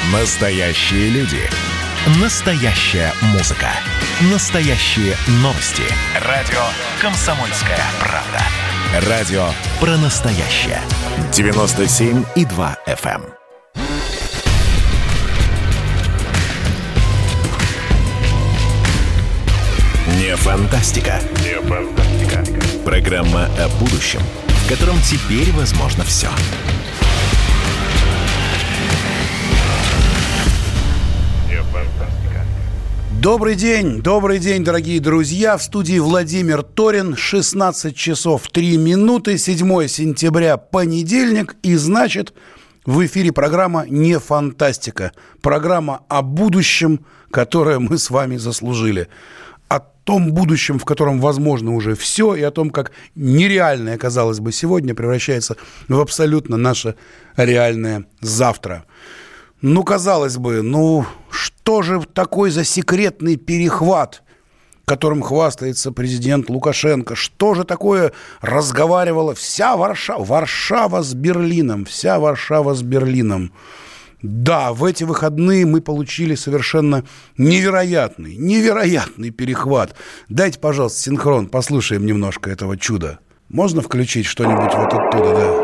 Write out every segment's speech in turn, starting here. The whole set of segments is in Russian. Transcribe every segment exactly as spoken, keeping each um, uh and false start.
Настоящие люди. Настоящая музыка. Настоящие новости. Радио «Комсомольская правда». Радио про настоящее. девяносто семь и два эф эм. Не фантастика. Не фантастика. Программа о будущем, в котором теперь возможно все. Добрый день, добрый день, дорогие друзья. В студии Владимир Торин. шестнадцать часов три минуты, седьмое сентября, понедельник. И значит, в эфире программа «Не фантастика». Программа о будущем, которое мы с вами заслужили. О том будущем, в котором возможно уже все, и о том, как нереальное, казалось бы, сегодня превращается в абсолютно наше реальное завтра. Ну, казалось бы, ну, что же такой за секретный перехват, которым хвастается президент Лукашенко? Что же такое разговаривала вся Варшава, Варшава с Берлином, вся Варшава с Берлином? Да, в эти выходные мы получили совершенно невероятный, невероятный перехват. Дайте, пожалуйста, синхрон, послушаем немножко этого чуда. Можно включить что-нибудь вот оттуда, да?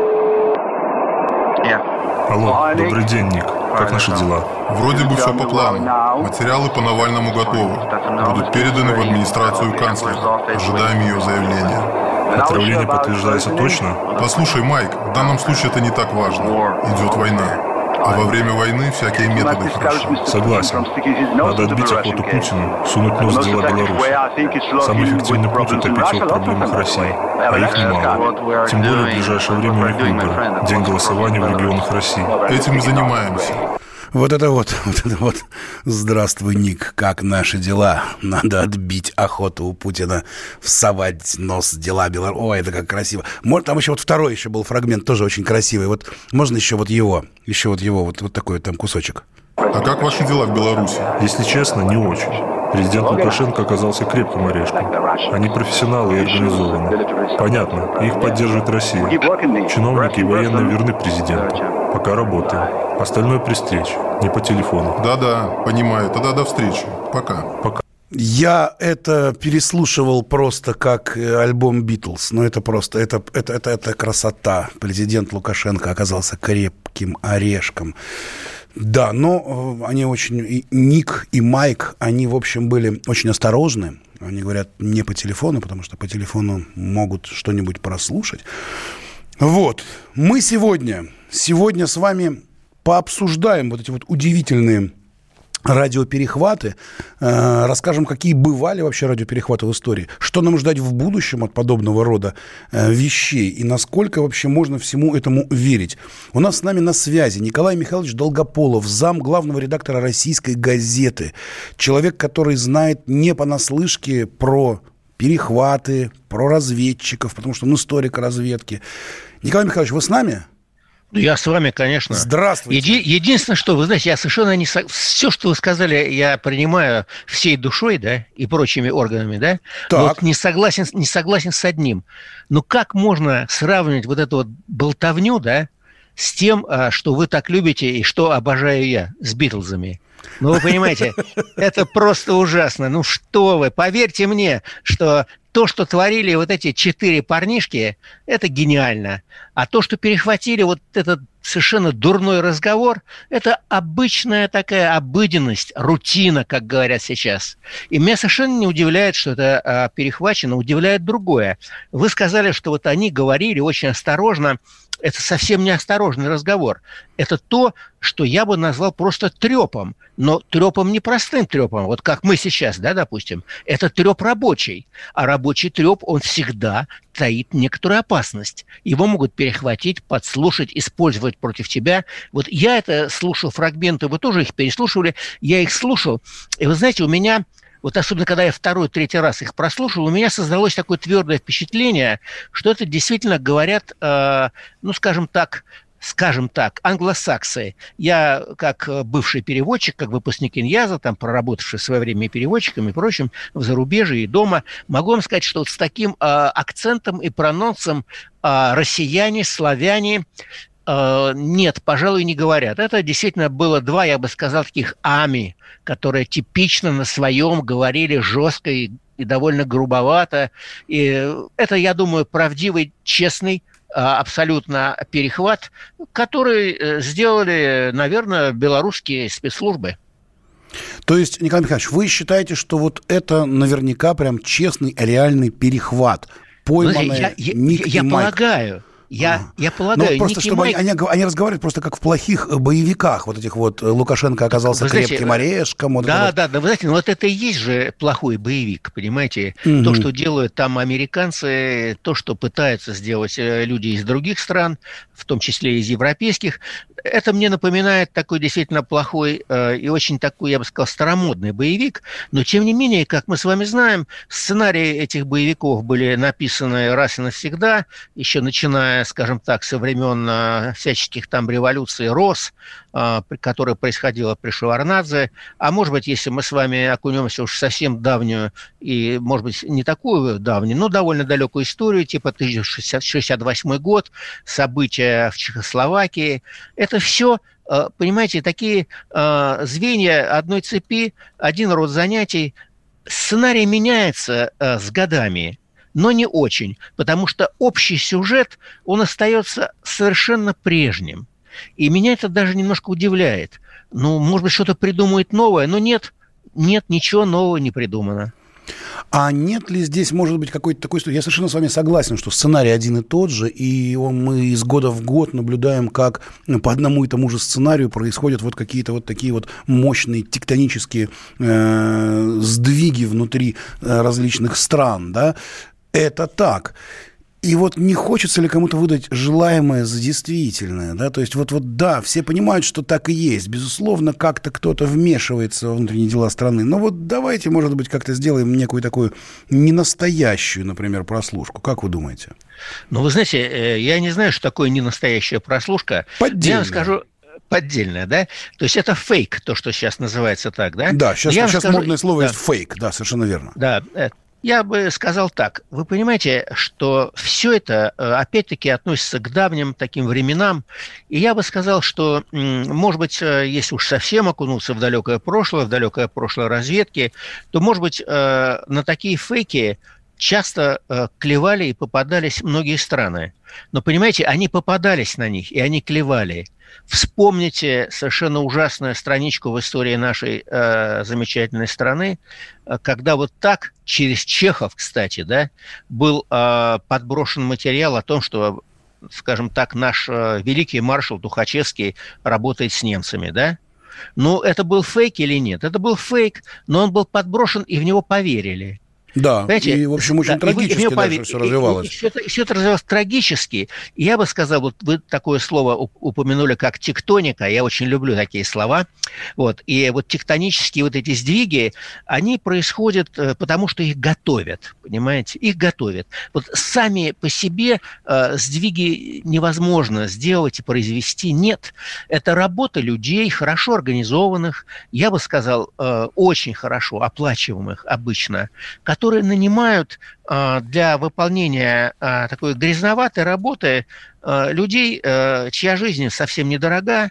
Алло, добрый день, Ник. Как наши дела? Вроде бы все по плану. Материалы по Навальному готовы. Будут переданы в администрацию канцлера. Ожидаем ее заявления. Отравление подтверждается точно? Послушай, Майк, в данном случае это не так важно. Идет война. А во время войны всякие методы хороши. Согласен. Надо отбить охоту Путину, сунуть нос в дела Беларуси. Самый эффективный путь — это бить в проблемах России. А их немало. Тем более в ближайшее время у них выборы. День голосования в регионах России. Этим и занимаемся. Вот это вот, вот это вот. Здравствуй, Ник, как наши дела? Надо отбить охоту у Путина, всовать нос в дела Беларуси. Ой, это как красиво. Может, там еще вот второй еще был фрагмент, тоже очень красивый. Вот можно еще вот его, еще вот его, вот, вот такой там кусочек. А как ваши дела в Беларуси? Если честно, не очень. Президент Лукашенко оказался крепким орешком. Они профессионалы и организованы. Понятно, их поддерживает Россия. Чиновники и военные верны президенту. Пока работаем. Остальное при встрече, не по телефону. Да-да, понимаю. Тогда до встречи. Пока. Пока. Я это переслушивал просто как альбом «Битлз». Но это просто, это, это, это, это красота. Президент Лукашенко оказался крепким орешком. Да, но они очень... И Ник и Майк, они, в общем, были очень осторожны. Они говорят не по телефону, потому что по телефону могут что-нибудь прослушать. Вот. Мы сегодня, сегодня с вами пообсуждаем вот эти вот удивительные радиоперехваты, э, расскажем, какие бывали вообще радиоперехваты в истории, что нам ждать в будущем от подобного рода э, вещей и насколько вообще можно всему этому верить. У нас с нами на связи Николай Михайлович Долгополов, зам главного редактора «Российской газеты», человек, который знает не понаслышке про перехваты, про разведчиков, потому что он историк разведки. Николай Михайлович, вы с нами? Я с вами, конечно. Здравствуйте. Еди- единственное, что, вы знаете, я совершенно не... Со... Все, что вы сказали, я принимаю всей душой, да, и прочими органами, да. Так. Вот не согласен, не согласен с одним. Но как можно сравнивать вот эту вот болтовню, да, с тем, что вы так любите и что обожаю я, с Битлзами? Ну, вы понимаете, это просто ужасно. Ну, что вы, поверьте мне, что то, что творили вот эти четыре парнишки, это гениально. А то, что перехватили вот этот совершенно дурной разговор, это обычная такая обыденность, рутина, как говорят сейчас. И меня совершенно не удивляет, что это а, перехвачено, удивляет другое. Вы сказали, что вот они говорили очень осторожно. Это совсем не осторожный разговор. Это то, что я бы назвал просто трепом. Но трепом не простым трепом, вот как мы сейчас, да, допустим. Это треп рабочий. А рабочий треп, он всегда таит некоторую опасность. Его могут перехватить, подслушать, использовать против тебя. Вот я это слушал, фрагменты, вы тоже их переслушивали, я их слушал. И вы знаете, у меня... Вот особенно, когда я второй, третий раз их прослушал, у меня создалось такое твердое впечатление, что это действительно говорят, э, ну, скажем так, скажем так, англосаксы. Я, как бывший переводчик, как выпускник Иньяза, там, проработавший в свое время переводчиком и прочим, в зарубежье и дома, могу вам сказать, что вот с таким э, акцентом и прононсом э, россияне, славяне э, нет, пожалуй, не говорят. Это действительно было два, я бы сказал, таких ами, которые типично на своем говорили жестко и, и довольно грубовато. И это, я думаю, правдивый, честный, абсолютно перехват, который сделали, наверное, белорусские спецслужбы. То есть, Николай Михайлович, вы считаете, что вот это наверняка прям честный, реальный перехват, пойманный я, я, Ник я, и я Майк? полагаю, Я, а. я полагаю, ну, просто Ник и чтобы Майк... они, они, они разговаривают просто как в плохих боевиках, вот этих вот. Лукашенко оказался вы знаете, крепким орешком. Вот да, вот. да, да, вы знаете, ну вот это и есть же плохой боевик, понимаете? Угу. То, что делают там американцы, то, что пытаются сделать люди из других стран, в том числе из европейских, это мне напоминает такой действительно плохой э, и очень такой, я бы сказал, старомодный боевик, но тем не менее, как мы с вами знаем, сценарии этих боевиков были написаны раз и навсегда, еще начиная, скажем так, со времен э, всяческих там революций РОС, э, которая происходила при Шеварднадзе, а может быть, если мы с вами окунемся уж совсем давнюю и, может быть, не такую давнюю, но довольно далекую историю, типа тысяча девятьсот шестьдесят восьмой год, события в Чехословакии, это все, понимаете, такие звенья одной цепи, один род занятий. Сценарий меняется с годами, но не очень, потому что общий сюжет, он остается совершенно прежним. И меня это даже немножко удивляет. Ну, может быть, что-то придумает новое, но нет, нет, ничего нового не придумано. А нет ли здесь, может быть, какой-то такой... Я совершенно с вами согласен, что сценарий один и тот же, и мы из года в год наблюдаем, как по одному и тому же сценарию происходят вот какие-то вот такие вот мощные тектонические э, сдвиги внутри э, различных стран, да? Это так. И вот не хочется ли кому-то выдать желаемое за действительное, да, то есть вот, вот да, все понимают, что так и есть, безусловно, как-то кто-то вмешивается во внутренние дела страны, но вот давайте, может быть, как-то сделаем некую такую ненастоящую, например, прослушку, как вы думаете? Ну, вы знаете, я не знаю, что такое ненастоящая прослушка. Поддельная. Я вам скажу... Поддельная, да? То есть это фейк, то, что сейчас называется так, да? Да, сейчас, сейчас скажу... модное слово да. есть фейк, да, совершенно верно. Да, я бы сказал так. Вы понимаете, что все это, опять-таки, относится к давним таким временам. И я бы сказал, что, может быть, если уж совсем окунуться в далекое прошлое, в далекое прошлое разведки, то, может быть, на такие фейки часто клевали и попадались многие страны. Но, понимаете, они попадались на них, и они клевали. Вспомните совершенно ужасную страничку в истории нашей э, замечательной страны, когда вот так, через чехов, кстати, да, был э, подброшен материал о том, что, скажем так, наш э, великий маршал Тухачевский работает с немцами, да? Ну, это был фейк или нет? Это был фейк, но он был подброшен, и в него поверили. Да, понимаете? И, в общем, очень да, трагически вы, дальше все развивалось. И, и, и, все, это, все это развивалось трагически. И я бы сказал, вот вы такое слово упомянули, как тектоника, я очень люблю такие слова. Вот, и вот тектонические вот эти сдвиги, они происходят потому, что их готовят, понимаете? Их готовят. Вот сами по себе э, сдвиги невозможно сделать и произвести. Нет. Это работа людей, хорошо организованных, я бы сказал, э, очень хорошо оплачиваемых обычно, которые которые нанимают э, для выполнения э, такой грязноватой работы э, людей, э, чья жизнь совсем недорога,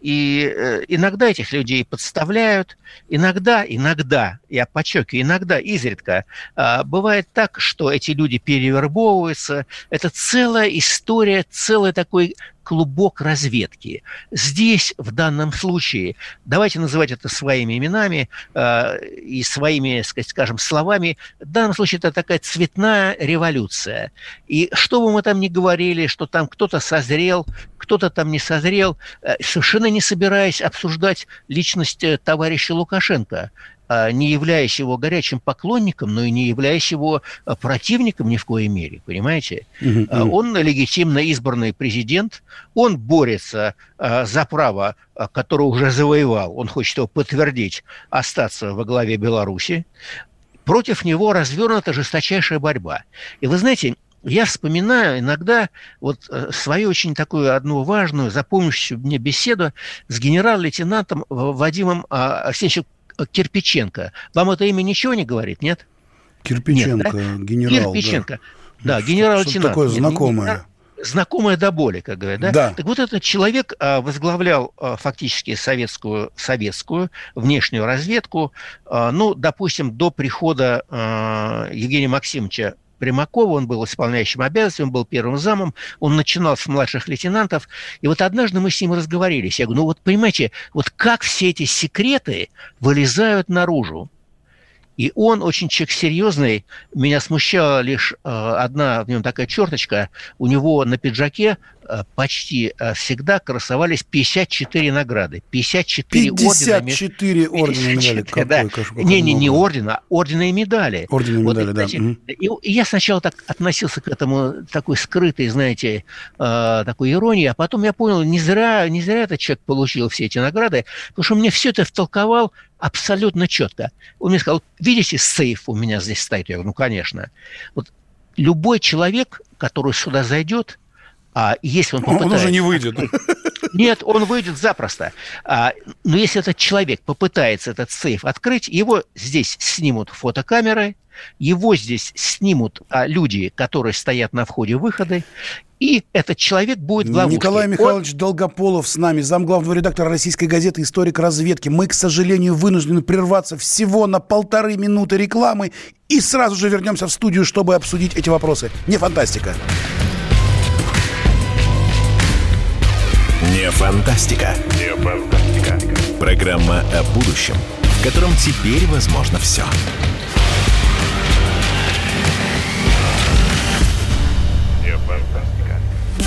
и э, иногда этих людей подставляют, иногда, иногда, я подчеркиваю, иногда, изредка, э, бывает так, что эти люди перевербовываются. Это целая история, целый такой клубок разведки. Здесь, в данном случае, давайте называть это своими именами э, и своими, скажем, словами, в данном случае это такая цветная революция. И что бы мы там ни говорили, что там кто-то созрел, кто-то там не созрел, э, совершенно не собираясь обсуждать личность товарища Лукашенко, не являясь его горячим поклонником, но и не являясь его противником ни в коей мере, понимаете? Uh-huh, uh-huh. Он легитимно избранный президент, он борется за право, которое уже завоевал, он хочет его подтвердить, остаться во главе Беларуси. Против него развернута жесточайшая борьба. И вы знаете, я вспоминаю иногда вот свою очень такую одну важную, запомнившуюся мне беседу с генерал-лейтенантом Вадимом Арсеньевичем Кирпиченко. Вам это имя ничего не говорит, нет? Кирпиченко, нет, да? генерал. Кирпиченко, да, да генерал-лейтенант. Что такое нет, знакомое? знакомая до боли, как говорят, да? Да. Так вот этот человек а, возглавлял а, фактически советскую, советскую внешнюю разведку, а, ну, допустим, до прихода а, Евгения Максимовича Примакова, он был исполняющим обязанности, он был первым замом, он начинал с младших лейтенантов, и вот однажды мы с ним разговорились. Я говорю, ну вот понимаете, вот как все эти секреты вылезают наружу? И он очень человек серьезный. Меня смущала лишь э, одна в нем такая черточка. У него на пиджаке э, почти э, всегда красовались пятьдесят четыре награды. пятьдесят четыре пятьдесят четыре ордена и медали. Какой, да. Не, не, не ордена, ордена и медали. Ордена и медали, вот, да. Знаете, и, и я сначала так относился к этому такой скрытой, знаете, э, такой иронии, а потом я понял, не зря, не зря этот человек получил все эти награды, потому что мне все это втолковал абсолютно четко. Он мне сказал, видите, сейф у меня здесь стоит. Я говорю, ну, конечно. Вот любой человек, который сюда зайдет, а если он попытается... Он уже не выйдет. Нет, он выйдет запросто. А, но если этот человек попытается этот сейф открыть, его здесь снимут фотокамеры, его здесь снимут а, люди, которые стоят на входе-выходе, и этот человек будет в ловушке. Николай Михайлович Он... Долгополов с нами, замглавного редактора «Российской газеты», историк разведки. Мы, к сожалению, вынуждены прерваться всего на полторы минуты рекламы и сразу же вернемся в студию, чтобы обсудить эти вопросы. Не фантастика. Не фантастика. Не фантастика. Программа о будущем, в котором теперь возможно все. Не фантастика.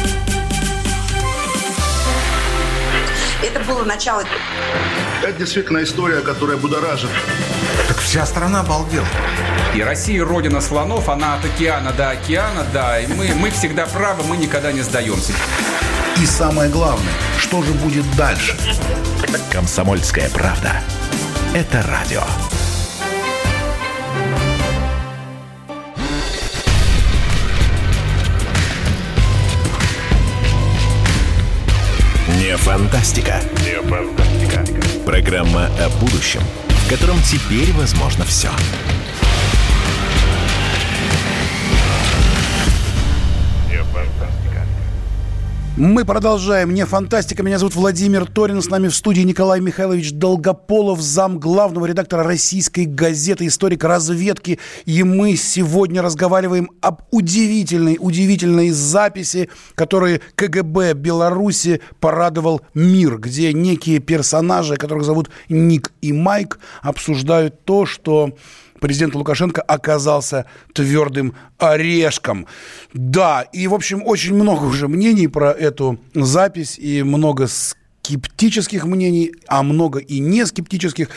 Это было начало. Это действительно история, которая будоражит. Так вся страна обалдела. И Россия родина слонов, она от океана до океана, да, и мы, мы всегда правы, мы никогда не сдаемся. И самое главное, что же будет дальше? «Комсомольская правда». Это радио. Не фантастика. Не фантастика. Программа о будущем, в котором теперь возможно все. Мы продолжаем. Не фантастика. Меня зовут Владимир Торин. С нами в студии Николай Михайлович Долгополов, зам главного редактора «Российской газеты», историк разведки. И мы сегодня разговариваем об удивительной, удивительной записи, которой КГБ Беларуси порадовал мир, где некие персонажи, которых зовут Ник и Майк, обсуждают то, что президент Лукашенко оказался твердым орешком. Да, и, в общем, очень много уже мнений про эту запись, и много скептических мнений, а много и не скептических.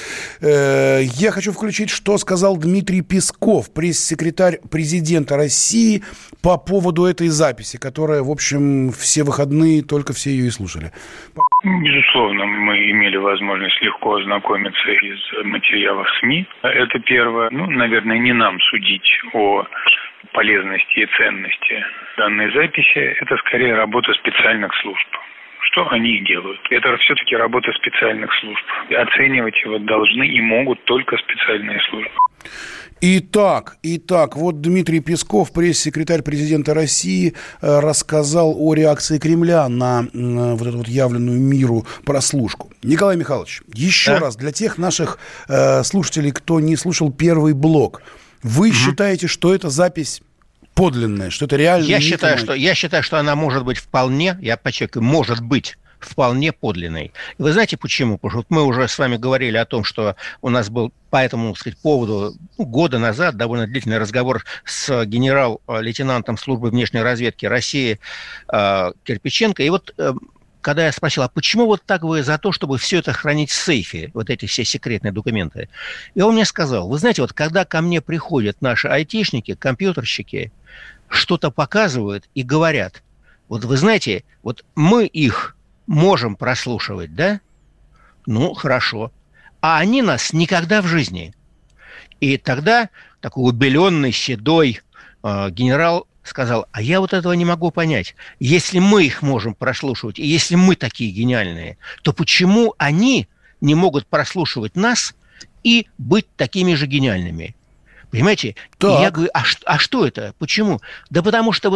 Я хочу включить, что сказал Дмитрий Песков, пресс-секретарь президента России, по поводу этой записи, которая, в общем, все выходные только все ее и слушали. Безусловно, мы имели возможность легко ознакомиться из материалов СМИ. Это первое. Ну, наверное, не нам судить о полезности и ценности данной записи. Это скорее работа специальных служб. Что они и делают? Это все-таки работа специальных служб. И оценивать его должны и могут только специальные службы. Итак, итак, вот Дмитрий Песков, пресс-секретарь президента России, рассказал о реакции Кремля на вот эту вот явленную миру прослушку. Николай Михайлович, еще да? раз для тех наших э, слушателей, кто не слушал первый блок, вы угу. считаете, что эта запись подлинная, что это реально? Я считаю, что, я считаю, что она может быть вполне, я подчеркиваю, может быть вполне подлинной. И вы знаете почему? Потому что мы уже с вами говорили о том, что у нас был по этому, так сказать, поводу ну, года назад довольно длительный разговор с генерал-лейтенантом службы внешней разведки России э, Кирпиченко. И вот э, когда я спросил, а почему вот так вы за то, чтобы все это хранить в сейфе, вот эти все секретные документы? И он мне сказал, вы знаете, вот когда ко мне приходят наши айтишники, компьютерщики, что-то показывают и говорят, вот вы знаете, вот мы их можем прослушивать, да? Ну, хорошо. А они нас никогда в жизни. И тогда такой убеленный, седой э, генерал сказал, а я вот этого не могу понять. Если мы их можем прослушивать, и если мы такие гениальные, то почему они не могут прослушивать нас и быть такими же гениальными? Понимаете? Так. И я говорю, а, а что это? Почему? Да потому что вот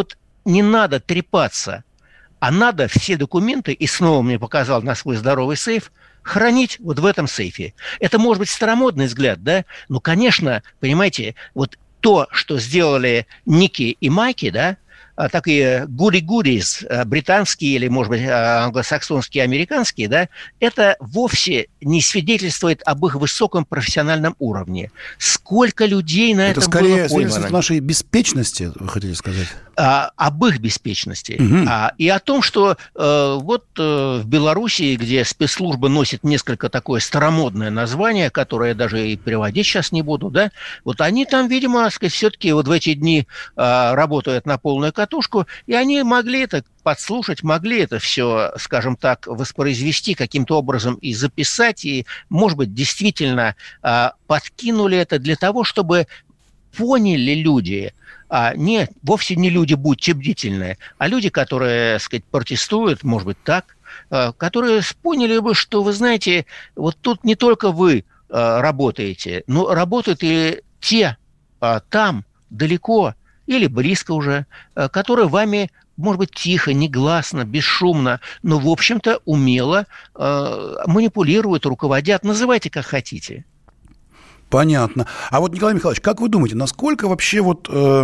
не надо трепаться, а надо все документы, и снова мне показал на свой здоровый сейф, хранить вот в этом сейфе. Это может быть старомодный взгляд, да? Но, конечно, понимаете, вот то, что сделали Ники и Майки, да, такие гури-гурис, британские или, может быть, англосаксонские, американские, да, это вовсе не свидетельствует об их высоком профессиональном уровне. Сколько людей на это этом было поймано? Это скорее свидетельствует нашей беспечности, вы хотели сказать? А, об их беспечности. Угу. А, и о том, что э, вот э, в Белоруссии, где спецслужба носит несколько такое старомодное название, которое я даже и переводить сейчас не буду, да, вот они там, видимо, сказать, все-таки вот в эти дни э, работают на полную катушку, и они могли это подслушать, могли это все, скажем так, воспроизвести каким-то образом и записать, и, может быть, действительно э, подкинули это для того, чтобы поняли люди, а нет, вовсе не люди, будьте бдительны, а люди, которые, так сказать, протестуют, может быть, так, э, которые поняли бы, что, вы знаете, вот тут не только вы э, работаете, но работают и те э, там, далеко или близко уже, э, которые вами, может быть, тихо, негласно, бесшумно, но, в общем-то, умело э, манипулируют, руководят, называйте как хотите. Понятно. А вот, Николай Михайлович, как вы думаете, насколько вообще вот э,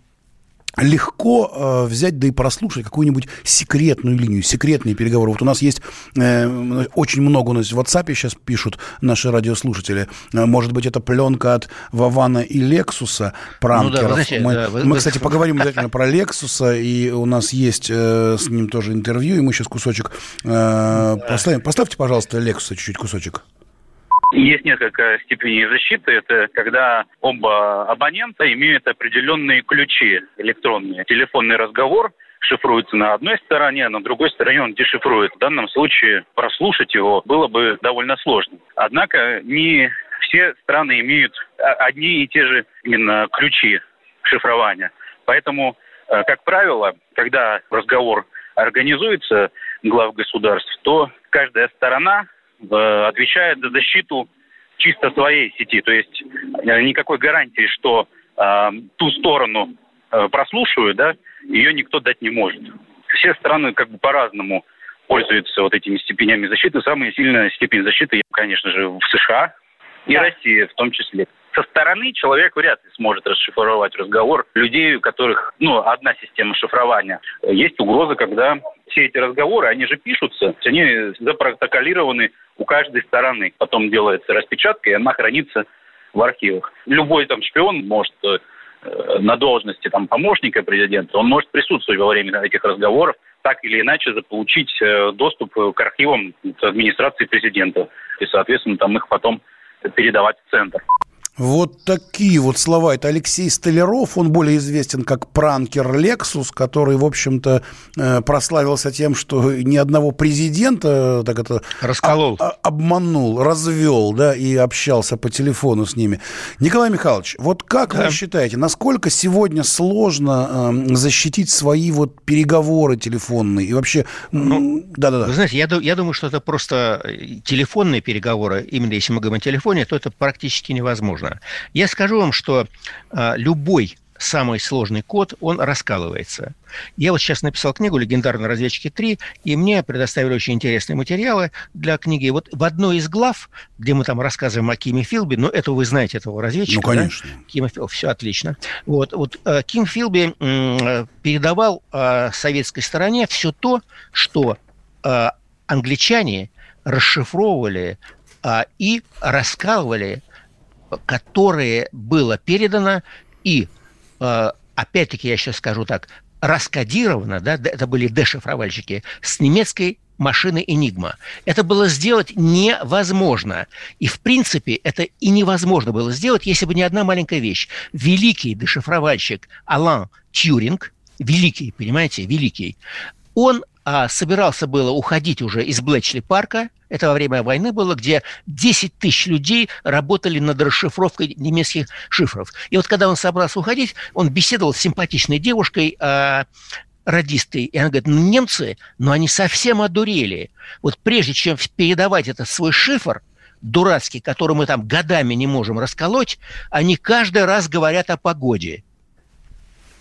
легко э, взять да и прослушать какую-нибудь секретную линию, секретные переговоры? Вот у нас есть э, очень много, у нас в WhatsApp сейчас пишут наши радиослушатели. Может быть, это пленка от Вована и Лексуса, пранкеров. Ну да, знаете, мы, да, вы, мы, кстати, вы... поговорим обязательно про Лексуса, и у нас есть э, с ним тоже интервью, и мы сейчас кусочек э, да. поставим. Поставьте, пожалуйста, Лексуса чуть-чуть кусочек. Есть несколько степеней защиты. Это когда оба абонента имеют определенные ключи электронные. Телефонный разговор шифруется на одной стороне, а на другой стороне он дешифрует. В данном случае прослушать его было бы довольно сложно. Однако не все страны имеют одни и те же именно ключи шифрования. Поэтому, как правило, когда разговор организуется глав государств, то каждая сторона отвечает за защиту чисто своей сети. То есть никакой гарантии, что э, ту сторону э, прослушивают, да, ее никто дать не может. Все страны как бы по-разному пользуются вот этими степенями защиты. Самая сильная степень защиты, конечно же, в США и России в том числе. Со стороны человек вряд ли сможет расшифровать разговор людей, у которых, ну, одна система шифрования. Есть угроза, когда все эти разговоры, они же пишутся, они запротоколированы у каждой стороны. Потом делается распечатка, и она хранится в архивах. Любой там шпион может э, на должности там помощника президента, он может присутствовать во время этих разговоров, так или иначе заполучить э, доступ к архивам администрации президента. И, соответственно, там их потом передавать в центр. Вот такие вот слова. Это Алексей Столяров, он более известен как пранкер Лексус, который, в общем-то, прославился тем, что ни одного президента так это расколол, об, обманул, развел, да, и общался по телефону с ними. Николай Михайлович, вот как да. вы считаете, насколько сегодня сложно э, защитить свои вот переговоры телефонные и вообще... Ну, да-да-да. Вы знаете, я, я думаю, что это просто телефонные переговоры, именно если мы говорим о телефоне, то это практически невозможно. Я скажу вам, что э, любой самый сложный код, он раскалывается. Я вот сейчас написал книгу «Легендарные разведчики три», и мне предоставили очень интересные материалы для книги. Вот в одной из глав, где мы там рассказываем о Киме Филби, ну, это вы знаете, этого разведчика, ну, конечно. Да? Кима Филби, все отлично. Вот, вот э, Ким Филби э, передавал э, советской стороне все то, что э, англичане расшифровывали э, и раскалывали, которое было передано и, э, опять-таки, я сейчас скажу так, раскодировано, да, это были дешифровальщики, с немецкой машины «Энигма». Это было сделать невозможно. И, в принципе, это и невозможно было сделать, если бы не одна маленькая вещь. Великий дешифровальщик Алан Тьюринг, великий, понимаете, великий, он а, собирался было уходить уже из Блэчли-парка, это во время войны было, где десять тысяч людей работали над расшифровкой немецких шифров. И вот когда он собрался уходить, он беседовал с симпатичной девушкой, э, радисткой, и она говорит, ну, немцы, ну, они совсем одурели. Вот прежде чем передавать этот свой шифр, дурацкий, который мы там годами не можем расколоть, они каждый раз говорят о погоде.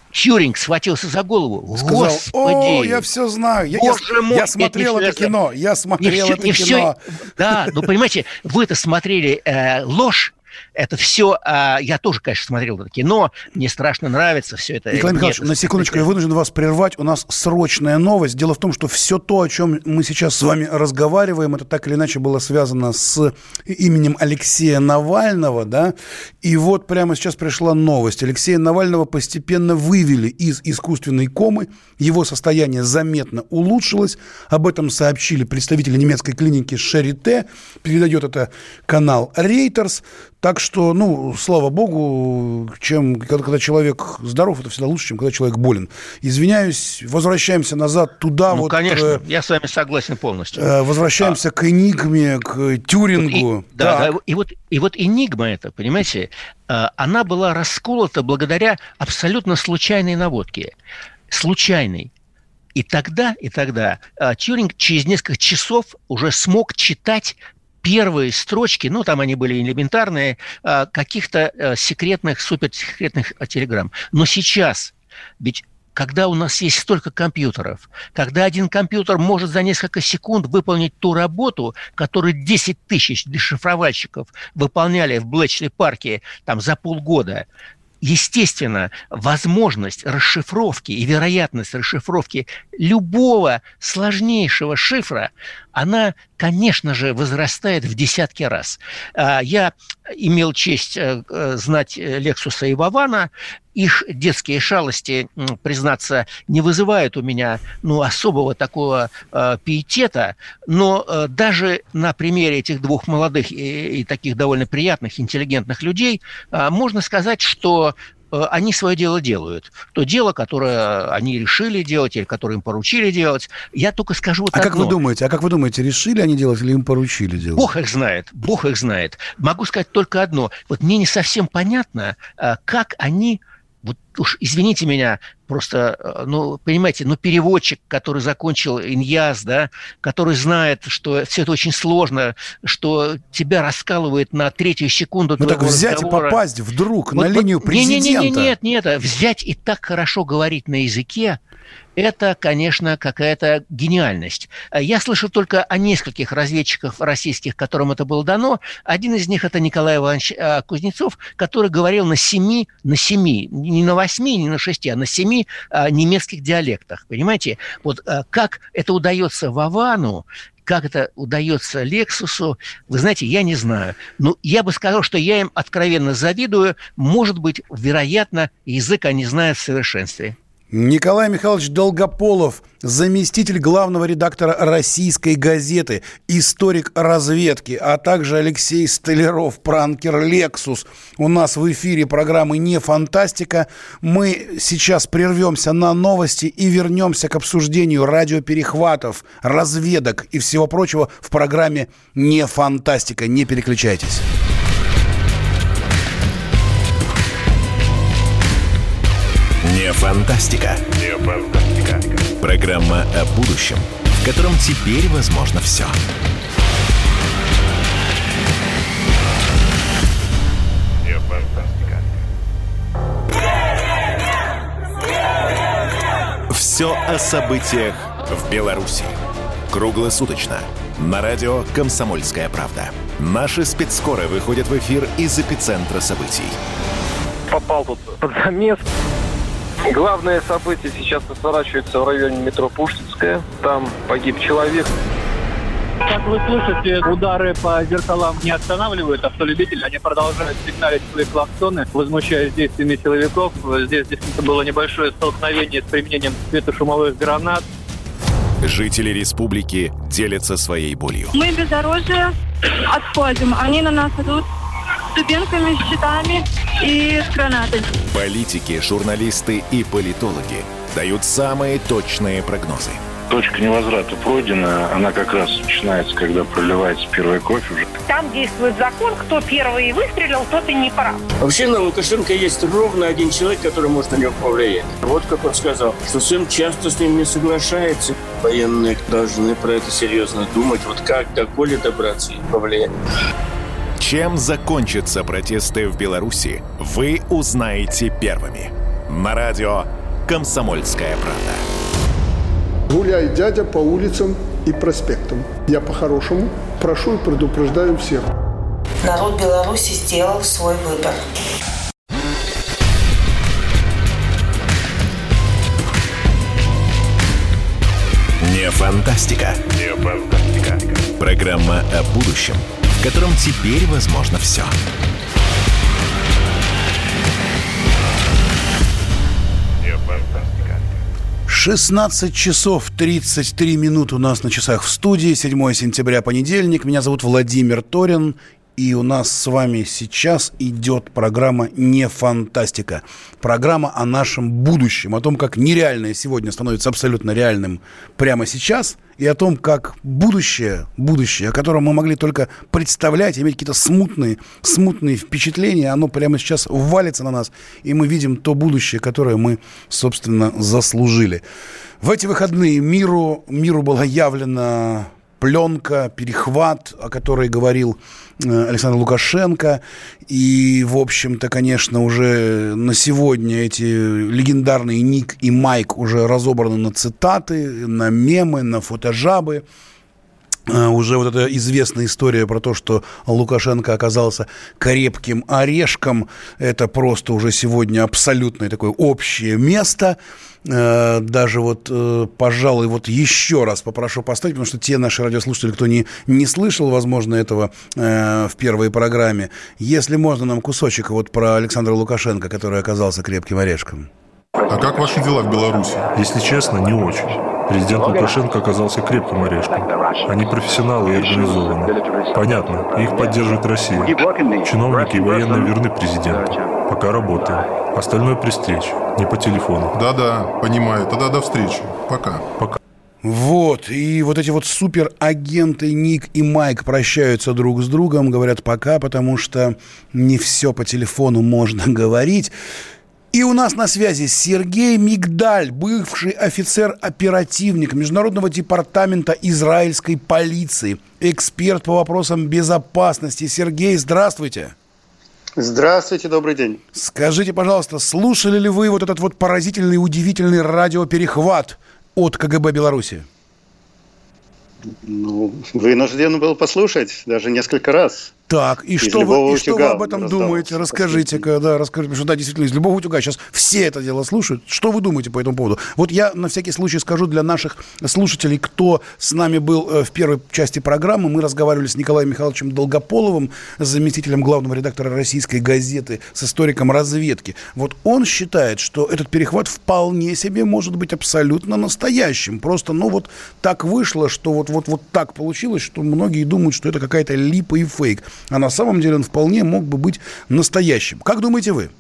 Тьюринг схватился за голову. Сказал, Господи! О, я все знаю. Я, Боже я, мой, я смотрел это кино. Я смотрел не это все, кино. Все, да, ну, понимаете, вы-то смотрели э, «Ложь». Это все, а, я тоже, конечно, смотрел это кино, мне страшно нравится все это. Николай Михайлович, на секундочку, я вынужден вас прервать. У нас срочная новость. Дело в том, что все то, о чем мы сейчас с вами разговариваем, это так или иначе было связано с именем Алексея Навального, да, и вот прямо сейчас пришла новость. Алексея Навального постепенно вывели из искусственной комы, его состояние заметно улучшилось, об этом сообщили представители немецкой клиники Шарите, передает это канал Reuters. Так что, ну, слава богу, чем, когда, когда человек здоров, это всегда лучше, чем когда человек болен. Извиняюсь, возвращаемся назад туда. Ну, вот, конечно, э, я с вами согласен полностью. Э, возвращаемся а, к «Энигме», к Тьюрингу. И, да, да, и вот, и вот «Энигма» эта, понимаете, она была расколота благодаря абсолютно случайной наводке. Случайной. И тогда, и тогда Тьюринг через несколько часов уже смог читать первые строчки, ну, там они были элементарные, каких-то секретных, суперсекретных телеграмм. Но сейчас, ведь когда у нас есть столько компьютеров, когда один компьютер может за несколько секунд выполнить ту работу, которую десять тысяч дешифровальщиков выполняли в Блэчли-парке там, за полгода, естественно, возможность расшифровки и вероятность расшифровки любого сложнейшего шифра, она, конечно же, возрастает в десятки раз. Я имел честь знать Лексуса и Вована. Их детские шалости, признаться, не вызывают у меня ну, особого такого э, пиетета, но э, даже на примере этих двух молодых и, и таких довольно приятных, интеллигентных людей э, можно сказать, что э, они свое дело делают. То дело, которое они решили делать или которое им поручили делать. Я только скажу вот а одно. Как вы думаете, а как вы думаете, решили они делать или им поручили делать? Бог их знает, Бог их знает. Могу сказать только одно. Вот мне не совсем понятно, э, как они... Вот уж извините меня, просто, ну, понимаете, ну, переводчик, который закончил Иньяз, да, который знает, что все это очень сложно, что тебя раскалывает на третью секунду ну, твоего так взять разговора. И попасть вдруг вот, на вот, линию президента. Нет, нет, нет, нет, взять и так хорошо говорить на языке, это, конечно, какая-то гениальность. Я слышал только о нескольких разведчиках российских, которым это было дано. Один из них – это Николай Иванович Кузнецов, который говорил на семи, на семи, не на восьми, не на шести, а на семи немецких диалектах. Понимаете? Вот как это удается Вовану, как это удается Лексусу, вы знаете, я не знаю. Но я бы сказал, что я им откровенно завидую. Может быть, вероятно, язык они знают в совершенстве. Николай Михайлович Долгополов, заместитель главного редактора «Российской газеты», историк разведки, а также Алексей Столяров, пранкер «Лексус». У нас в эфире программы «Не фантастика». Мы сейчас прервемся на новости и вернемся к обсуждению радиоперехватов, разведок и всего прочего в программе «Не фантастика». Не переключайтесь. Не фантастика. Не фантастика. Программа о будущем, в котором теперь возможно все. Не фантастика. Все о событиях в Беларуси. Круглосуточно. На радио «Комсомольская правда». Наши спецскоры выходят в эфир из эпицентра событий. Попал тут под замес. Главное событие сейчас разворачивается в районе метро Пушкинская. Там погиб человек. Как вы слышите, удары по зеркалам не останавливают автолюбителей. Они продолжают сигналить свои клаксоны, возмущаясь действиями силовиков. Здесь действительно было небольшое столкновение с применением светошумовых гранат. Жители республики делятся своей болью. Мы бездорожье отходим. Они на нас идут с дубинками, с щитами и с гранатами. Политики, журналисты и политологи дают самые точные прогнозы. Точка невозврата пройдена. Она как раз начинается, когда проливается первая кровь уже. Там действует закон. Кто первый выстрелил, тот и не прав. Вообще на Лукашенко есть ровно один человек, который может на него повлиять. Вот как он сказал, что сын часто с ним не соглашается. Военные должны про это серьезно думать. Вот как до Коли добраться и повлиять. Чем закончатся протесты в Беларуси, вы узнаете первыми. На радио «Комсомольская правда». Гуляй, дядя, по улицам и проспектам. Я по-хорошему прошу и предупреждаю всех. Народ Беларуси сделал свой выбор. Не фантастика. Не фантастика. Программа о будущем, в котором теперь возможно все. шестнадцать часов тридцать три минуты у нас на часах в студии. седьмое сентября, понедельник. Меня зовут Владимир Торин. И у нас с вами сейчас идет программа «Не фантастика». Программа о нашем будущем, о том, как нереальное сегодня становится абсолютно реальным прямо сейчас, и о том, как будущее, будущее, о котором мы могли только представлять, иметь какие-то смутные, смутные впечатления, оно прямо сейчас валится на нас, и мы видим то будущее, которое мы, собственно, заслужили. В эти выходные миру, миру была явлена пленка, перехват, о которой говорил Александр Лукашенко. И, в общем-то, конечно, уже на сегодня эти легендарные Ник и Майк уже разобраны на цитаты, на мемы, на фотожабы. Уже вот эта известная история про то, что Лукашенко оказался крепким орешком, это просто уже сегодня абсолютное такое общее место. Даже вот, пожалуй, вот еще раз попрошу поставить, потому что те наши радиослушатели, кто не, не слышал, возможно, этого в первой программе, если можно нам кусочек вот про Александра Лукашенко, который оказался крепким орешком. А как ваши дела в Беларуси? Если честно, не очень. Президент Лукашенко оказался крепким орешком. Они профессионалы и организованы. Понятно, их поддерживает Россия. Чиновники и военные верны президенту. Пока работаем. Остальное при встрече, не по телефону. Да-да, понимаю. Тогда до встречи. Пока. Пока. Вот, и вот эти вот суперагенты Ник и Майк прощаются друг с другом, говорят пока, потому что не все по телефону можно говорить. И у нас на связи Сергей Мигдаль, бывший офицер-оперативник Международного департамента израильской полиции, эксперт по вопросам безопасности. Сергей, здравствуйте. Здравствуйте, добрый день. Скажите, пожалуйста, слушали ли вы вот этот вот поразительный, удивительный радиоперехват от КГБ Беларуси? Ну, вынужден был послушать даже несколько раз. Так, и, что вы, и что вы об этом думаете? Расскажите-ка, да, расскажите, потому что, да, действительно, из любого утюга сейчас все это дело слушают. Что вы думаете по этому поводу? Вот я на всякий случай скажу для наших слушателей, кто с нами был в первой части программы. Мы разговаривали с Николаем Михайловичем Долгополовым, заместителем главного редактора «Российской газеты», с историком разведки. Вот он считает, что этот перехват вполне себе может быть абсолютно настоящим. Просто, ну, вот так вышло, что вот, вот, вот так получилось, что многие думают, что это какая-то липа и фейк. А на самом деле он вполне мог бы быть настоящим. Как думаете вы?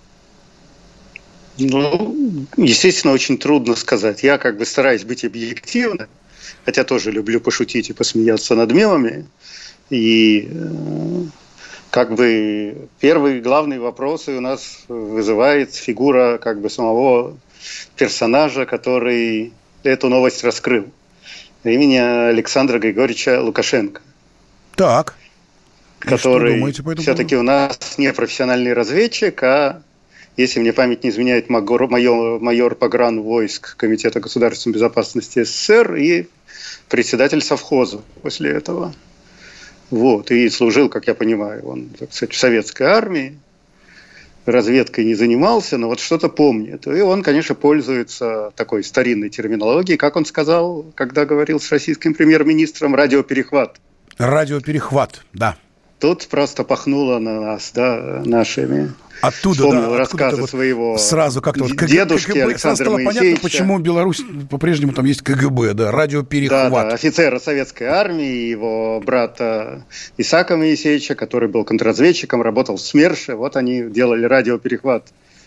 Ну, естественно, очень трудно сказать. Я как бы стараюсь быть объективным, хотя тоже люблю пошутить и посмеяться над мемами. И как бы первый главный вопрос у нас вызывает фигура как бы самого персонажа, который эту новость раскрыл. Имени Александра Григорьевича Лукашенко. Так. Который все-таки у нас не профессиональный разведчик, а, если мне память не изменяет, майор, майор, майор погранвойск Комитета государственной безопасности СССР и председатель совхоза после этого. Вот. И служил, как я понимаю, он, так сказать, в советской армии, разведкой не занимался, но вот что-то помнит. И он, конечно, пользуется такой старинной терминологией, как он сказал, когда говорил с российским премьер-министром, радиоперехват. Радиоперехват, да. Тут просто пахнуло на нас, да, нашими. Оттуда, Вспомнил да, рассказы вот своего сразу как-то вот дедушки КГБ, Александра стало Моисеевича. понятно, почему Беларусь по-прежнему там есть КГБ, да, радиоперехват. Да, да, офицера советской армии, его брата Исаака Моисеевича, который был контрразведчиком, работал в СМЕРШе, вот они делали радиоперехват.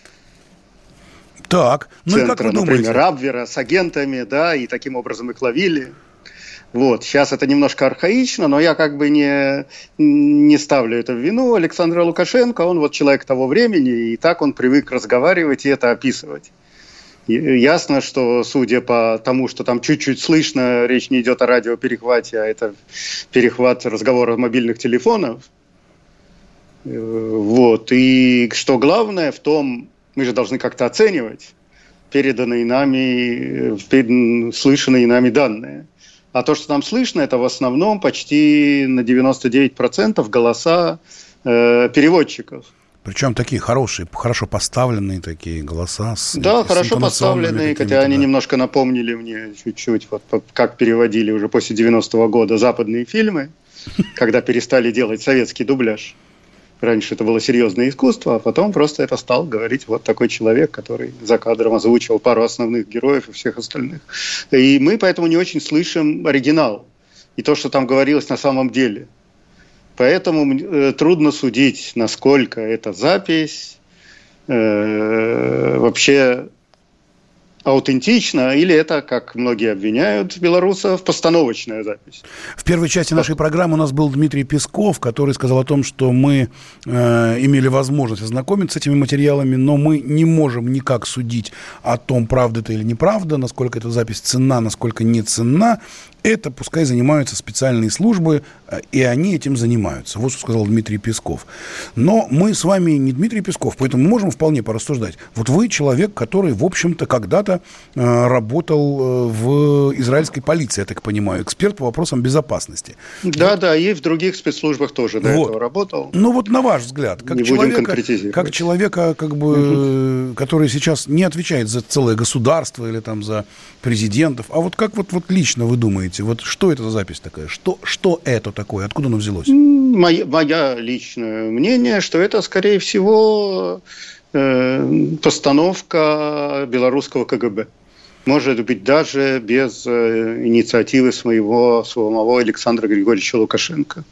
Так, ну Центра, и как вы думаете? Например, Абвера с агентами, да, и таким образом их ловили. Вот, сейчас это немножко архаично, но я как бы не, не ставлю это в вину Александра Лукашенко, он вот человек того времени, и так он привык разговаривать и это описывать. И ясно, что, судя по тому, что там чуть-чуть слышно, речь не идет о радиоперехвате, а это перехват разговора мобильных телефонов. Вот, и что главное в том, мы же должны как-то оценивать переданные нами, слышанные нами данные. А то, что нам слышно, это в основном почти на девяносто девять процентов голоса э, переводчиков. Причем такие хорошие, хорошо поставленные такие голоса. С, да, с хорошо поставленные, хотя они да. немножко напомнили мне чуть-чуть, вот, как переводили уже после девяностого года западные фильмы, когда перестали делать советский дубляж. Раньше это было серьезное искусство, а потом просто это стал говорить вот такой человек, который за кадром озвучивал пару основных героев и всех остальных. И мы поэтому не очень слышим оригинал и то, что там говорилось на самом деле. Поэтому э, трудно судить, насколько эта запись э, вообще аутентична, или это, как многие обвиняют белорусов, постановочная запись. В первой части нашей программы у нас был Дмитрий Песков, который сказал о том, что мы э, имели возможность ознакомиться с этими материалами, но мы не можем никак судить о том, правда это или неправда, насколько эта запись ценна, насколько не ценна. Это пускай занимаются специальные службы, и они этим занимаются. Вот что сказал Дмитрий Песков. Но мы с вами не Дмитрий Песков, поэтому мы можем вполне порассуждать. Вот вы человек, который, в общем-то, когда-то э, работал в израильской полиции, я так понимаю, эксперт по вопросам безопасности. Да, вот. Да, и в других спецслужбах тоже до вот. этого работал. Ну вот на ваш взгляд, как не человека, как человека, как бы, угу. который сейчас не отвечает за целое государство или там за президентов, а вот как вот, вот лично вы думаете, вот что это за запись такая? Что, что это такое? Откуда оно взялось? Моя, моя личное мнение, что это, скорее всего, э, постановка белорусского ка гэ бэ. Может быть, даже без э, инициативы своего самого Александра Григорьевича Лукашенко.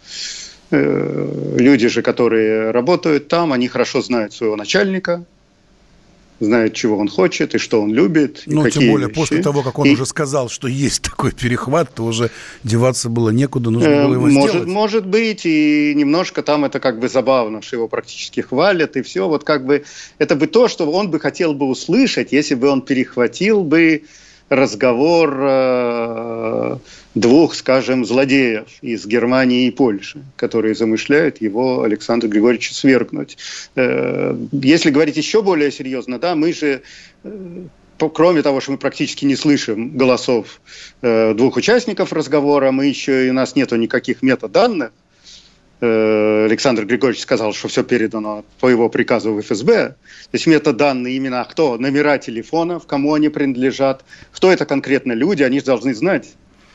Э, люди же, которые работают там, они хорошо знают своего начальника, знает, чего он хочет и что он любит. Ну, тем более, вещи. После того, как он и... уже сказал, что есть такой перехват, то уже деваться было некуда, нужно э, было его может, сделать. Может быть, и немножко там это как бы забавно, что его практически хвалят, и все. Вот как бы это бы то, что он бы хотел бы услышать, если бы он перехватил бы разговор э, двух, скажем, злодеев из Германии и Польши, которые замышляют его, Александра Григорьевича, свергнуть. Э, если говорить еще более серьезно, да, мы же, э, кроме того, что мы практически не слышим голосов э, двух участников разговора, мы еще, и у нас нету никаких метаданных. Александр Григорьевич сказал, что все передано по его приказу в эф эс бэ. То есть метаданные имена, кто, номера телефонов, кому они принадлежат, кто это конкретно люди, они же должны знать.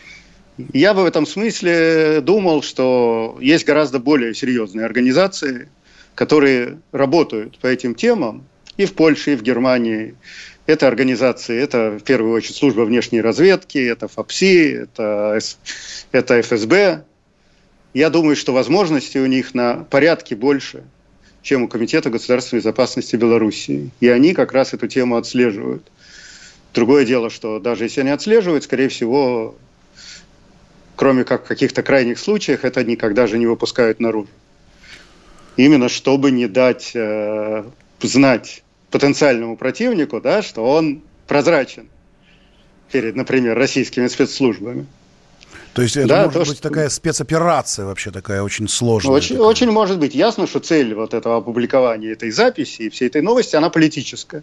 Я бы в этом смысле думал, что есть гораздо более серьезные организации, которые работают по этим темам и в Польше, и в Германии. Это организации, это в первую очередь служба внешней разведки, это эф эй пи си, это, это эф эс бэ. Я думаю, что возможностей у них на порядке больше, чем у Комитета государственной безопасности Белоруссии. И они как раз эту тему отслеживают. Другое дело, что даже если они отслеживают, скорее всего, кроме как в каких-то крайних случаях, это никогда же не выпускают наружу. Именно чтобы не дать э, знать потенциальному противнику, да, что он прозрачен перед, например, российскими спецслужбами. То есть это да, может то, быть что... такая спецоперация вообще такая очень сложная. Очень, такая. очень может быть. Ясно, что цель вот этого опубликования этой записи и всей этой новости, она политическая.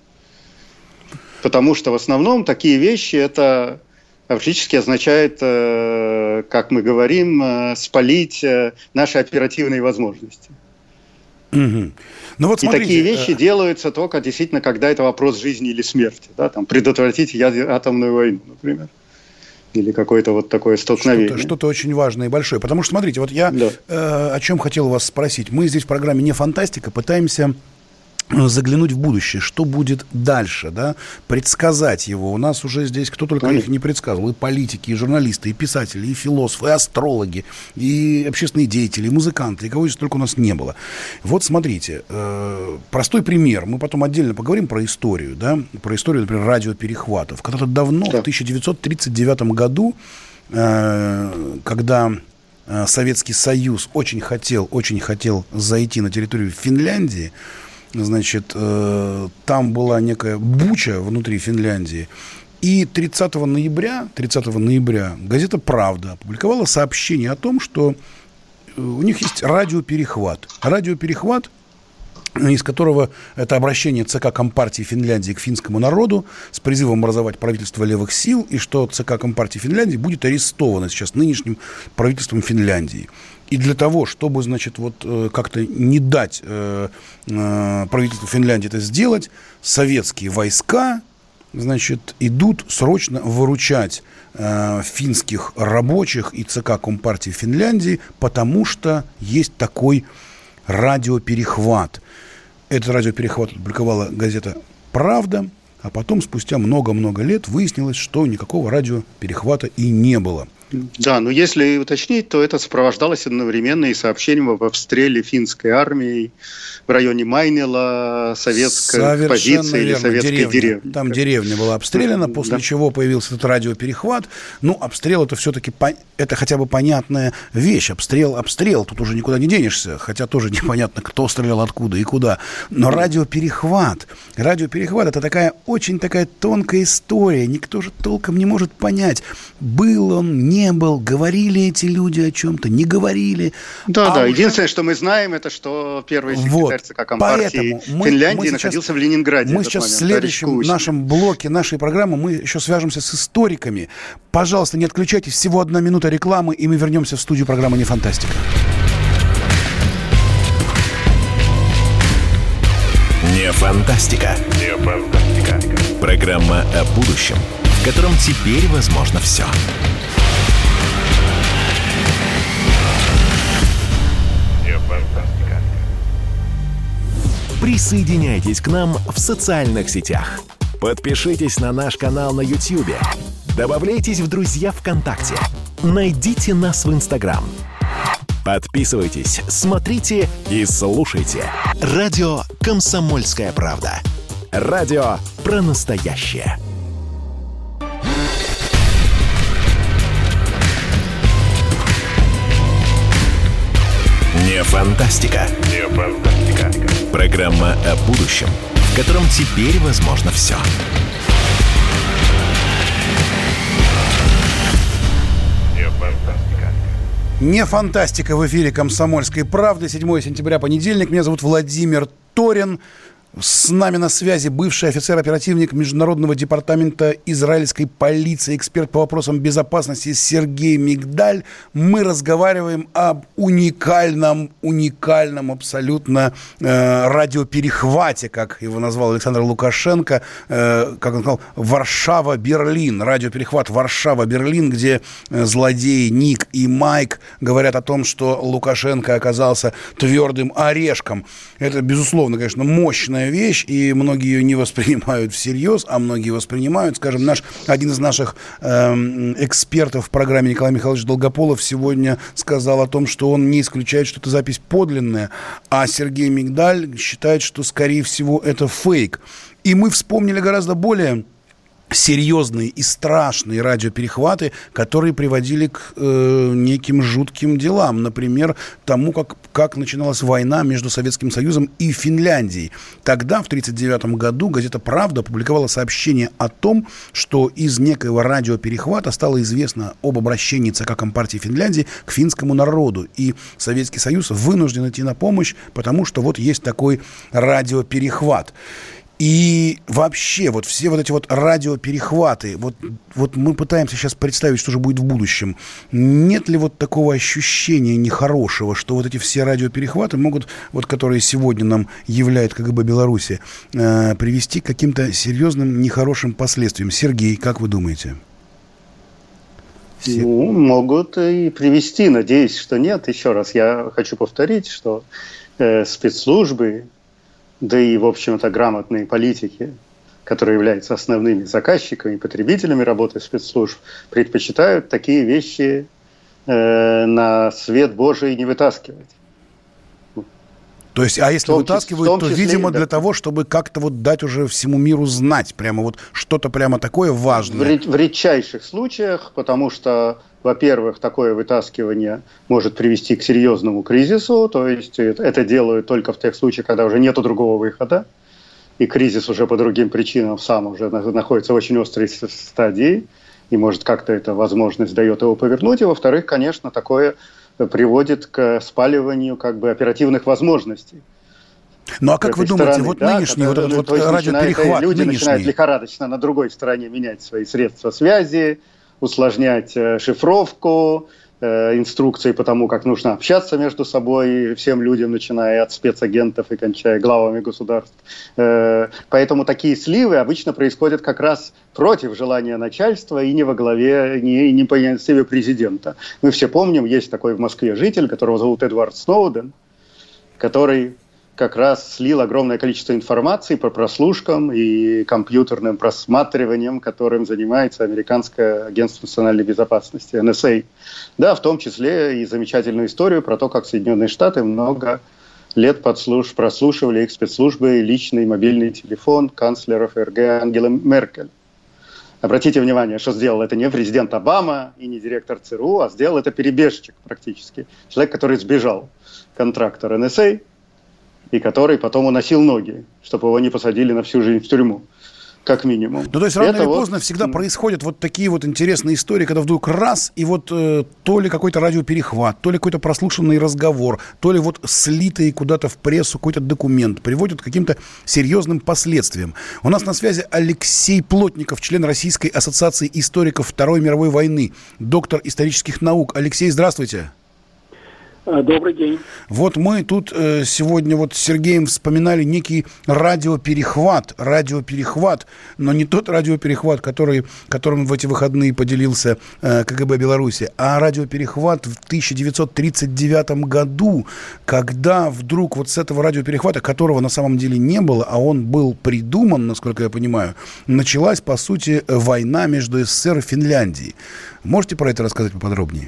Потому что в основном такие вещи, это фактически означает, как мы говорим, спалить наши оперативные возможности. Угу. Ну, вот и смотрите, такие вещи э... делаются только действительно, когда это вопрос жизни или смерти. Да? Там, предотвратить атомную войну, например. Или какое-то вот такое столкновение. Что-то, что-то очень важное и большое. Потому что, смотрите, вот я да. э, о чем хотел вас спросить. Мы здесь в программе «Не фантастика» пытаемся заглянуть в будущее, что будет дальше, да, предсказать его. У нас уже здесь кто только их не предсказывал. И политики, и журналисты, и писатели, и философы, и астрологи, и общественные деятели, и музыканты, и кого здесь только у нас не было. Вот смотрите, э, простой пример. Мы потом отдельно поговорим про историю, да, про историю, например, радиоперехватов. Когда-то давно, да. в тысяча девятьсот тридцать девятом году, э, когда э, Советский Союз очень хотел, очень хотел зайти на территорию Финляндии, значит, э, там была некая буча внутри Финляндии. И тридцатого ноября газета «Правда» опубликовала сообщение о том, что у них есть радиоперехват. Радиоперехват из которого это обращение ЦК Компартии Финляндии к финскому народу с призывом образовать правительство левых сил, и что ЦК Компартии Финляндии будет арестовано сейчас нынешним правительством Финляндии. И для того, чтобы, значит, вот как-то не дать э, э, правительству Финляндии это сделать, советские войска, значит, идут срочно выручать э, финских рабочих и ЦК Компартии Финляндии, потому что есть такой радиоперехват. Этот радиоперехват опубликовала газета «Правда», а потом, спустя много-много лет, выяснилось, что никакого радиоперехвата и не было. Да, но если уточнить, то это сопровождалось одновременно и сообщением об обстреле финской армии в районе Майнила, советской Совершенно позиции или верно. советской деревня. деревни. Там деревня была обстреляна, после да. чего появился этот радиоперехват. Ну, обстрел это все-таки, это хотя бы понятная вещь. Обстрел, обстрел, тут уже никуда не денешься, хотя тоже непонятно, кто стрелял, откуда и куда. Но радиоперехват, радиоперехват это такая очень такая тонкая история. Никто же толком не может понять, был он, не был, говорили эти люди о чем-то, не говорили. Да, а да. Уже... Единственное, что мы знаем, это что первый секретарь вот. ЦК Компартии мы, Финляндии мы сейчас, находился в Ленинграде. Мы сейчас момент, в следующем нашем блоке нашей программы мы еще свяжемся с историками. Пожалуйста, не отключайтесь. Всего одна минута рекламы, и мы вернемся в студию программы «Не фантастика». Не фантастика. Не фантастика. Программа о будущем, в котором теперь возможно все. Присоединяйтесь к нам в социальных сетях. Подпишитесь на наш канал на YouTube. Добавляйтесь в друзья ВКонтакте. Найдите нас в Инстаграм. Подписывайтесь, смотрите и слушайте. Радио «Комсомольская правда». Радио про настоящее. Не фантастика. Не фантастика. Программа о будущем, в котором теперь возможно все. Не фантастика. Не фантастика в эфире «Комсомольской правды». седьмое сентября, понедельник. Меня зовут Владимир Торин. С нами на связи бывший офицер-оперативник Международного департамента израильской полиции, эксперт по вопросам безопасности Сергей Мигдаль. Мы разговариваем об уникальном, уникальном абсолютно э, радиоперехвате, как его назвал Александр Лукашенко, э, как он сказал, Варшава-Берлин. Радиоперехват Варшава-Берлин, где э, злодеи Ник и Майк говорят о том, что Лукашенко оказался твердым орешком. Это, безусловно, конечно, мощная вещь, и многие ее не воспринимают всерьез, а многие воспринимают. Скажем, наш, один из наших э, экспертов в программе Николай Михайлович Долгополов сегодня сказал о том, что он не исключает, что эта запись подлинная, а Сергей Мигдаль считает, что, скорее всего, это фейк. И мы вспомнили гораздо более серьезные и страшные радиоперехваты, которые приводили к э, неким жутким делам. Например, тому, как, как начиналась война между Советским Союзом и Финляндией. Тогда, в тысяча девятьсот тридцать девятом году, газета «Правда» опубликовала сообщение о том, что из некоего радиоперехвата стало известно об обращении ЦК Компартии Финляндии к финскому народу. И Советский Союз вынужден идти на помощь, потому что вот есть такой радиоперехват. И вообще, вот все вот эти вот радиоперехваты, вот, вот мы пытаемся сейчас представить, что же будет в будущем. Нет ли вот такого ощущения нехорошего, что вот эти все радиоперехваты могут, вот которые сегодня нам являет КГБ Беларуси, э, привести к каким-то серьезным нехорошим последствиям? Сергей, как вы думаете? Все... Ну, могут и привести, надеюсь, что нет. Еще раз я хочу повторить, что э, спецслужбы, да и, в общем-то, грамотные политики, которые являются основными заказчиками, потребителями работы спецслужб, предпочитают такие вещи э, на свет Божий не вытаскивать. То есть, а если том, вытаскивают, то, числе, видимо, да. для того, чтобы как-то вот дать уже всему миру знать, прямо вот что-то прямо такое важное. В, в редчайших случаях, потому что, во-первых, такое вытаскивание может привести к серьезному кризису, то есть это делают только в тех случаях, когда уже нету другого выхода, и кризис уже по другим причинам сам уже находится в очень острой стадии, и может как-то эта возможность дает его повернуть. И, во-вторых, конечно, такое приводит к спаливанию как бы оперативных возможностей. Ну а как вы думаете, стороны, вот да, нынешний который, вот этот ну, вот радиоперехват, люди нынешний... начинают лихорадочно на другой стороне менять свои средства связи, усложнять э, шифровку, э, инструкции по тому, как нужно общаться между собой всем людям, начиная от спецагентов и кончая главами государств. Э, поэтому такие сливы обычно происходят как раз против желания начальства и не во главе, не, не по инициативе президента. Мы все помним, есть такой в Москве житель, которого зовут Эдвард Сноуден, который как раз слил огромное количество информации по прослушкам и компьютерным просматриваниям, которым занимается Американское агентство национальной безопасности, эн эс эй. Да, в том числе и замечательную историю про то, как Соединенные Штаты много лет подслуш... прослушивали их спецслужбы личный мобильный телефон канцлеров эр гэ Ангелы Меркель. Обратите внимание, что сделал это не президент Обама и не директор цэ эр у, а сделал это перебежчик практически. Человек, который сбежал, контрактор эн эс эй, и который потом уносил ноги, чтобы его не посадили на всю жизнь в тюрьму, как минимум. Ну, то есть рано это или вот... поздно всегда происходят вот такие вот интересные истории, когда вдруг раз, и вот э, то ли какой-то радиоперехват, то ли какой-то прослушанный разговор, то ли вот слитый куда-то в прессу какой-то документ приводит к каким-то серьезным последствиям. У нас на связи Алексей Плотников, член Российской ассоциации историков Второй мировой войны, доктор исторических наук. Алексей, здравствуйте. Добрый день. Вот мы тут э, сегодня вот с Сергеем вспоминали некий радиоперехват, радиоперехват, но не тот радиоперехват, который, которым в эти выходные поделился э, ка гэ бэ Беларуси, а радиоперехват в тысяча девятьсот тридцать девятом году, когда вдруг вот с этого радиоперехвата, которого на самом деле не было, а он был придуман, насколько я понимаю, началась, по сути, война между эс эс эс эр и Финляндией. Можете про это рассказать поподробнее?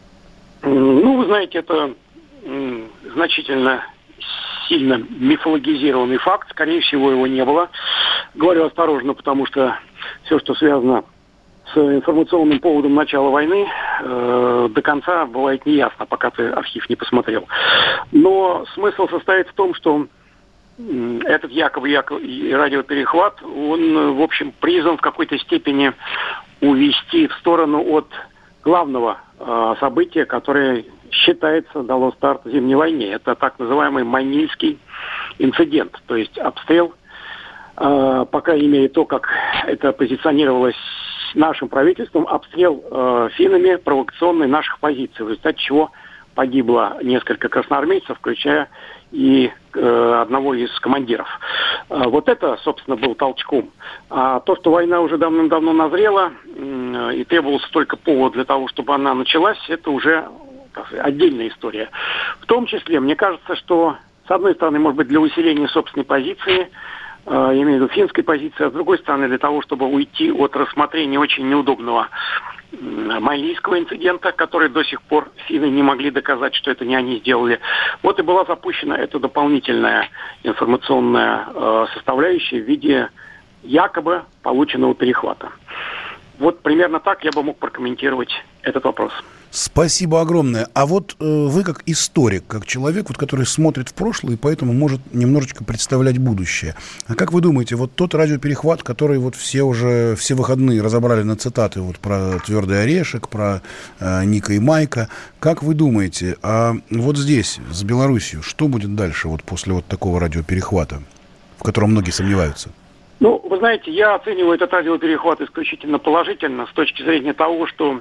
Ну, вы знаете, это м, значительно сильно мифологизированный факт. Скорее всего, его не было. Говорю осторожно, потому что все, что связано с информационным поводом начала войны, э, до конца бывает неясно, пока ты архив не посмотрел. Но смысл состоит в том, что м, этот якобы, якобы радиоперехват, он, в общем, призван в какой-то степени увести в сторону от главного э, события, которое считается дало старт Зимней войне. Это так называемый Майнильский инцидент, то есть обстрел, э, по крайней мере, то, как это позиционировалось нашим правительством, обстрел э, финнами провокационной наших позиций, в результате чего погибло несколько красноармейцев, включая и э, одного из командиров. Э, вот это, собственно, был толчком. А то, что война уже давным-давно назрела э, и требовался только повод для того, чтобы она началась, это уже, так сказать, отдельная история. В том числе, мне кажется, что, с одной стороны, может быть, для усиления собственной позиции, э, я имею в виду финской позиции, а с другой стороны, для того, чтобы уйти от рассмотрения очень неудобного Майнильского инцидента, который до сих пор финны не могли доказать, что это не они сделали. Вот и была запущена эта дополнительная информационная э, составляющая в виде якобы полученного перехвата. Вот примерно так я бы мог прокомментировать этот вопрос. Спасибо огромное. А вот э, вы как историк, как человек, вот, который смотрит в прошлое и поэтому может немножечко представлять будущее. А как вы думаете, вот тот радиоперехват, который вот все уже все выходные разобрали на цитаты вот про «Твердый орешек», про э, Ника и Майка, как вы думаете, а вот здесь, с Белоруссией, что будет дальше вот после вот такого радиоперехвата, в котором многие сомневаются? Ну, вы знаете, я оцениваю этот радиоперехват исключительно положительно с точки зрения того, что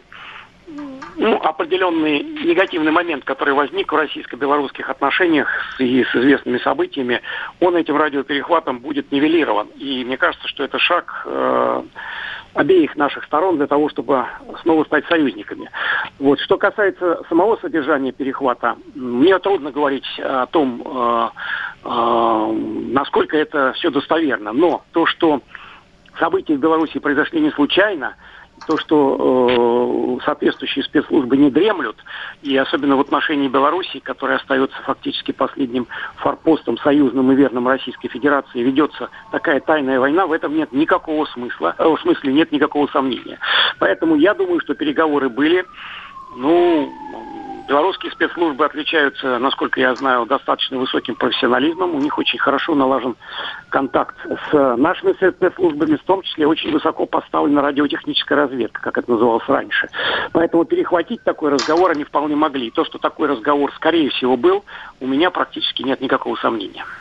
ну, определенный негативный момент, который возник в российско-белорусских отношениях и с известными событиями, он этим радиоперехватом будет нивелирован. И мне кажется, что это шаг э, обеих наших сторон для того, чтобы снова стать союзниками. Вот. Что касается самого содержания перехвата, мне трудно говорить о том, э, э, насколько это все достоверно. Но то, что события в Беларуси произошли не случайно, то, что э, соответствующие спецслужбы не дремлют, и особенно в отношении Беларуси, которая остается фактически последним форпостом союзным и верным Российской Федерации, ведется такая тайная война, в этом нет никакого смысла, э, в смысле нет никакого сомнения. Поэтому я думаю, что переговоры были. Ну, белорусские спецслужбы отличаются, насколько я знаю, достаточно высоким профессионализмом. У них очень хорошо налажен контакт с нашими спецслужбами, в том числе очень высоко поставлена радиотехническая разведка, как это называлось раньше. Поэтому перехватить такой разговор они вполне могли. И то, что такой разговор, скорее всего, был, у меня практически нет никакого сомнения.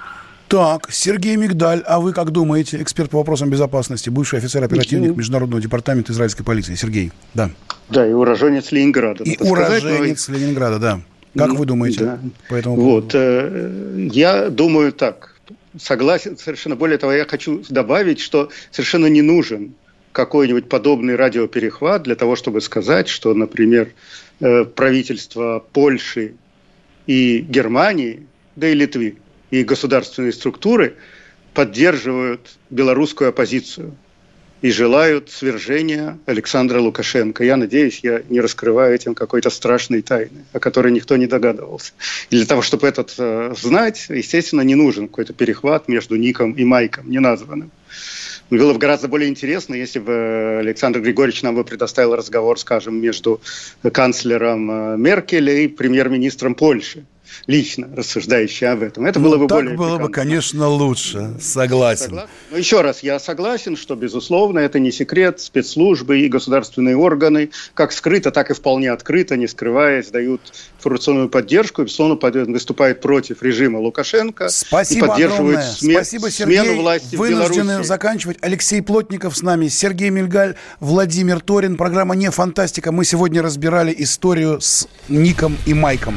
Так, Сергей Мигдаль, а вы как думаете, эксперт по вопросам безопасности, бывший офицер-оперативник Международного департамента израильской полиции? Сергей, да. Да, и уроженец Ленинграда. И уроженец сказать, но... Ленинграда, да. Как вы думаете да. по этому поводу? Вот, э, я думаю так, согласен совершенно. Более того, я хочу добавить, что совершенно не нужен какой-нибудь подобный радиоперехват для того, чтобы сказать, что, например, э, правительство Польши и Германии, да и Литвы, и государственные структуры поддерживают белорусскую оппозицию и желают свержения Александра Лукашенко. Я надеюсь, я не раскрываю этим какой-то страшной тайны, о которой никто не догадывался. И для того, чтобы это э, знать, естественно, не нужен какой-то перехват между ником и майком, неназванным. Было бы гораздо более интересно, если бы Александр Григорьевич нам бы предоставил разговор, скажем, между канцлером Меркель и премьер-министром Польши, лично рассуждающий об этом. Это ну, было бы так более было пикантно. бы, конечно, лучше. Согласен. Согласен. Но еще раз, я согласен, что, безусловно, это не секрет. Спецслужбы и государственные органы, как скрыто, так и вполне открыто, не скрываясь, дают информационную поддержку и, безусловно, выступают против режима Лукашенко. Спасибо и поддерживают огромное. Сме- Спасибо, Сергей. смену власти Вынуждены в Беларуси. заканчивать. Алексей Плотников с нами, Сергей Мильгаль, Владимир Торин. Программа «Не фантастика». Мы сегодня разбирали историю с ником и майком.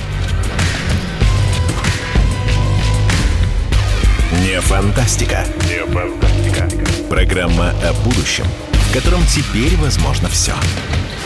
Не фантастика. Не фантастика. Программа о будущем, в котором теперь возможно все.